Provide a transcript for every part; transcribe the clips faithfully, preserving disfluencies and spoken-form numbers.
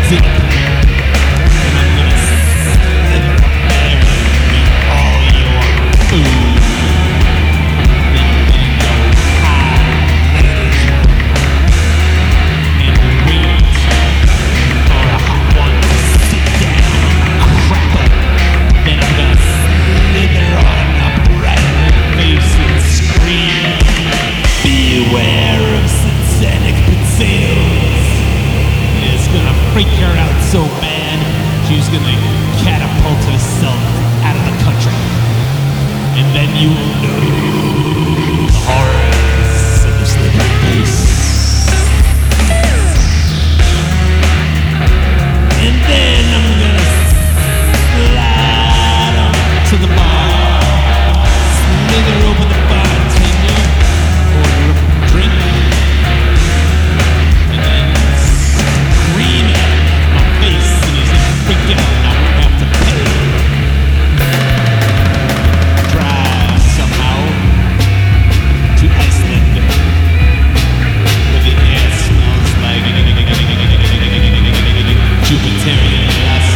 zip. And I'm gonna slither up there and eat all your food. Then I'm gonna go hide and wait for a hot one to sit down and crackle. Then I'm gonna slither on up right in her face and scream, beware of satanic potatoes. It's gonna freak her out so bad, she's gonna catapult herself out of the country. And then you will know the horrors of the slithering face. And then I'm gonna slide on to the bar, slither over the bartender, order a drink, and then scream at my face, and he's gonna freak out, and I won't have to pay. Drive somehow to Iceland, where the air smells like Jupiterian last.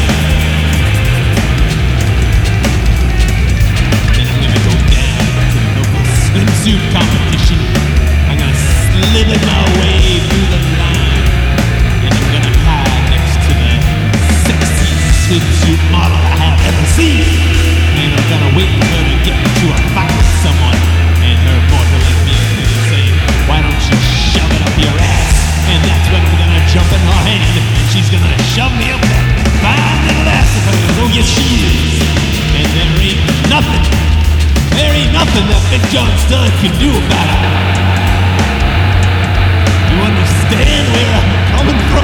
Then I'm gonna go down to the local swimsuit competition. I'm gonna slither my way through the line, and I'm gonna hide next to the sexiest swimsuit model I have ever seen. And I'm gonna wait for her to get into a fight with someone, and her mortal enemy is gonna say, "Why don't you shove it up your ass?" And that's when I'm gonna jump in her hand, and she's gonna shove me up that fine little ass of hers. Oh yes she is. And there ain't nothing, there ain't nothing that Big John Studd can do about it. You understand where I'm coming from?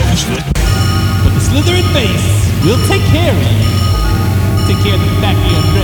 But the slithering face will take care of you. Take care of the back of your